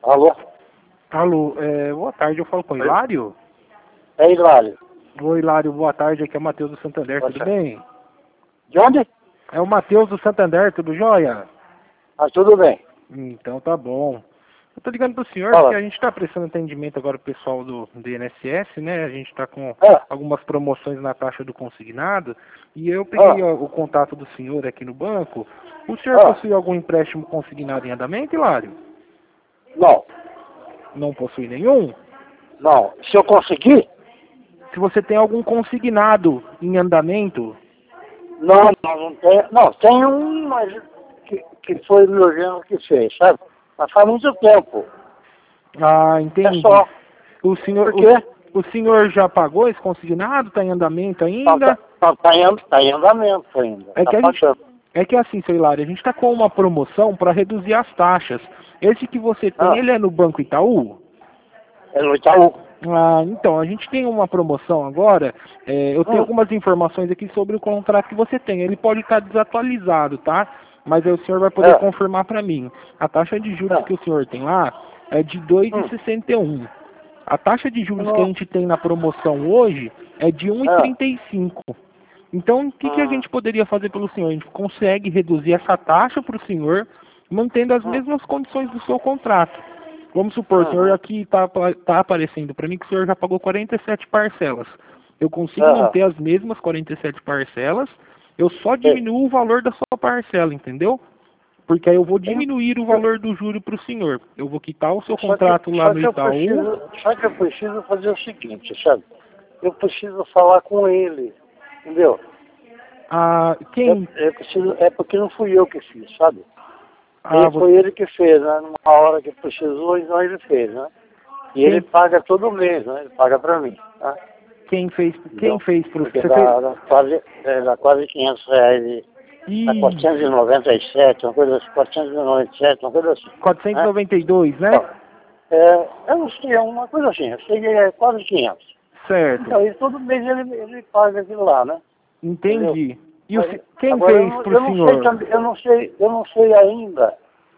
Alô? Alô, boa tarde, eu falo com o Hilário? É Hilário. Oi, Hilário, boa tarde, aqui é o Matheus do Santander, Boa tudo tarde. bem? De onde? É o Matheus do Santander, tudo jóia? Ah, tudo bem. Então tá bom. Eu tô ligando pro senhor Fala. porque a gente tá prestando atendimento agora pro pessoal do INSS, né? A gente tá com Ah, algumas promoções na taxa do consignado e eu peguei o contato do senhor aqui no banco. O senhor possui algum empréstimo consignado em andamento, Hilário? não, Não possui nenhum? não. Se eu conseguir? Se você tem algum consignado em andamento, Não tem. Não, tem um, mas que foi o meu genro que fez, sabe? Mas faz muito tempo. ah, É entendi. só. O senhor, Por quê? o senhor já pagou esse consignado? Está em andamento Não, ainda? tá em andamento ainda. É Tá que a gente, passando. é que assim, seu Hilário, a gente está com uma promoção para reduzir as taxas. Esse que você tem, Ah, ele é no Banco Itaú? é no Itaú. Ah, então, a gente tem uma promoção agora. Eu tenho algumas informações aqui sobre o contrato que você tem. Ele pode estar desatualizado, tá? Mas aí o senhor vai poder confirmar para mim. A taxa de juros que o senhor tem lá é de 2,61. A taxa de juros que a gente tem na promoção hoje é de 1,35. Então, o que a gente poderia fazer pelo senhor? A gente consegue reduzir essa taxa para o senhor, mantendo as mesmas condições do seu contrato. Vamos supor, o senhor aqui está aparecendo para mim que o senhor já pagou 47 parcelas. Eu consigo manter as mesmas 47 parcelas, eu só diminuo o valor da sua parcela, entendeu? Porque aí eu vou diminuir o valor do juro para o senhor. Eu vou quitar o seu contrato lá no Itaú. Só que eu preciso fazer o seguinte, sabe? Eu preciso falar com ele, entendeu? Ah, quem? Eu preciso, é porque não fui eu que fiz, sabe? Ah, Foi ele que fez, né? Numa hora que precisou, então ele fez, né? E ele paga todo mês, né? Ele paga pra mim, tá? Quem fez pro Porque você dá quase 500 reais, dá 497, uma coisa assim, 497, uma coisa assim. 492, né? Eu não sei, é uma coisa assim, eu sei que é quase 500. Certo. Então, e todo mês ele paga aquilo lá, né? Entendi. E quem Agora, fez pro senhor? eu não sei ainda,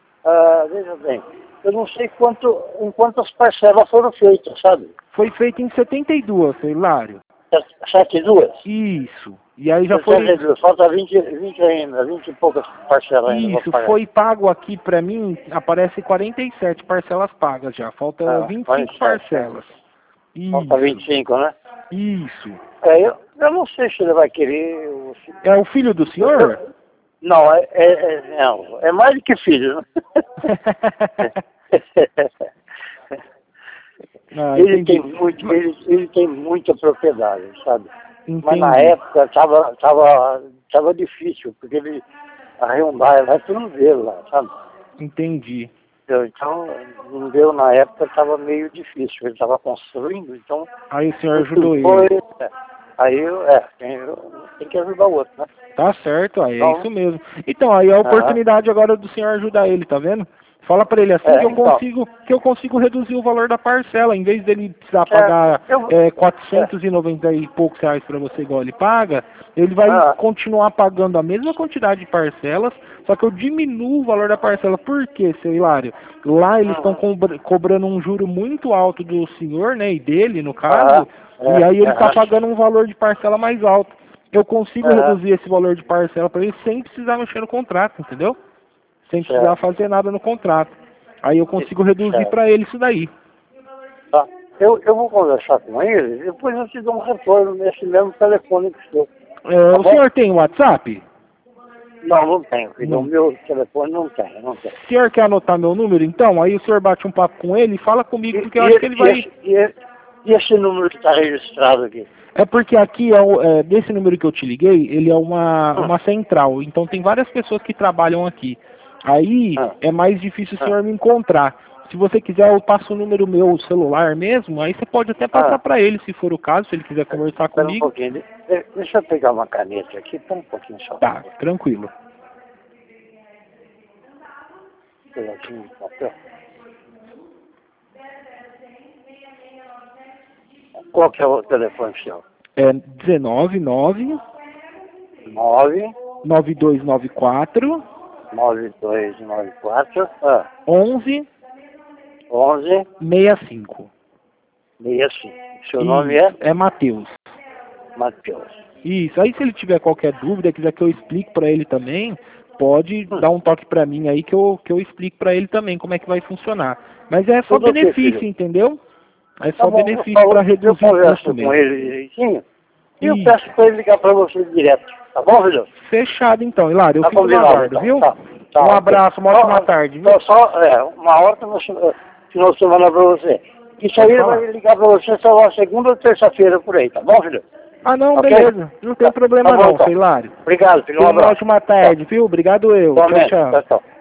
veja bem, eu não sei em quantas parcelas foram feitas, sabe? Foi feito em 72, seu Hilário. 72? Isso. E aí já foi... 72, falta 20 ainda, 20 e poucas parcelas ainda Isso, para pagar. foi pago aqui pra mim, aparece 47 parcelas pagas já. Falta 25 47, parcelas. Falta 25, né? Isso. Eu não sei se ele vai querer... É o filho do senhor? Não, não, é mais do que filho, né? Ele tem muita propriedade, sabe? Entendi. Mas na época tava difícil, porque a Hyundai lá é tudo dele lá, sabe? Entendi. Então, não deu na época, estava meio difícil, ele estava construindo, então... Aí o senhor ajudou ele. Aí tem que ajudar o outro, né? Tá certo, aí Então, é isso mesmo. Então, aí é a oportunidade agora do senhor ajudar ele, tá vendo? Fala pra ele assim que eu consigo reduzir o valor da parcela. Em vez dele precisar pagar 490 e poucos reais pra você igual ele paga, ele vai continuar pagando a mesma quantidade de parcelas, só que eu diminuo o valor da parcela. Por quê, seu Hilário? Lá eles estão cobrando um juro muito alto do senhor, né, e dele, no caso, e aí ele está pagando um valor de parcela mais alto. Eu consigo reduzir esse valor de parcela para ele sem precisar mexer no contrato, entendeu? Sem precisar fazer nada no contrato. Aí eu consigo reduzir para ele isso daí. Tá. Eu vou conversar com ele, depois eu te dou um retorno nesse mesmo telefone que seu. O senhor tem WhatsApp? Não tenho, filho. O meu telefone não tem. O senhor quer anotar meu número, então? Aí o senhor bate um papo com ele e fala comigo, porque eu acho que ele vai... E esse número que está registrado aqui? É porque aqui, desse número que eu te liguei, ele é uma central. Então tem várias pessoas que trabalham aqui. Aí é mais difícil o senhor me encontrar. Se você quiser, eu passo o número meu celular mesmo, aí você pode até passar para ele, se for o caso, se ele quiser conversar comigo. Um pouquinho. Deixa eu pegar uma caneta aqui, um pouquinho só. Tá, tranquilo. Qual que é o telefone seu? É 199 9294 9294 11 11 65. 65. Seu nome é? É Matheus. Matheus. Isso. Aí se ele tiver qualquer dúvida, quiser que eu explique para ele também, pode dar um toque para mim aí que eu explico para ele também como é que vai funcionar. Mas é só Tudo benefício, ok, entendeu? É Tá só bom, benefício para reduzir eu o custo converso com mesmo. ele direitinho e eu Isso. peço para ele ligar para você direto. Tá bom, filho? Fechado então, Hilário. Eu Tá fico no combinado, aguardo, então. viu? Tá, Um ok. abraço, uma ótima tarde, viu? Uma ótima final de semana para você. Isso aí Pode ele falar. vai ligar para você só na segunda ou terça-feira por aí, tá bom, filho? Ah, não, Ok? beleza. Não tem problema Tá bom, não, então. seu Hilário. Obrigado, filho. Um Tenha uma abraço. ótima tarde, viu? Obrigado eu. Tchau, Igualmente. tchau. Tchau, tchau.